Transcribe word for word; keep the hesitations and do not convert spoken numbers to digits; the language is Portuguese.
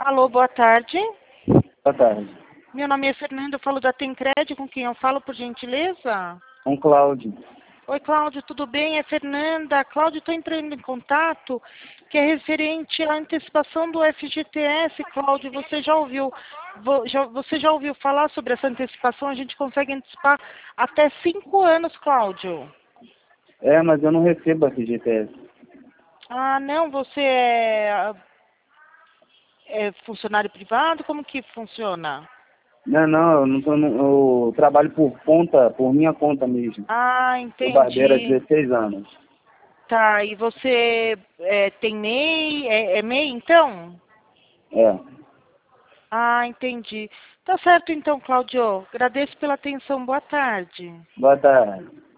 Alô, boa tarde. Boa tarde. Meu nome é Fernanda, eu falo da Tencred, com quem eu falo, por gentileza? Com Cláudio. Oi, Cláudio, tudo bem? É Fernanda. Cláudio, estou entrando em contato, que é referente à antecipação do F G T S, Cláudio. Você já ouviu, vo- já- você já ouviu falar sobre essa antecipação? A gente consegue antecipar até cinco anos, Cláudio. É, mas eu não recebo F G T S. Ah, não, você é, é funcionário privado? Como que funciona? Não, não, eu não tô no, eu trabalho por conta, por minha conta mesmo. Ah, Sou barbeiro há entendi. dezesseis anos. Tá, e você é, tem M E I? É, é M E I, então? É. Ah, entendi. Tá certo, então, Cláudio. Agradeço pela atenção. Boa tarde. Boa tarde.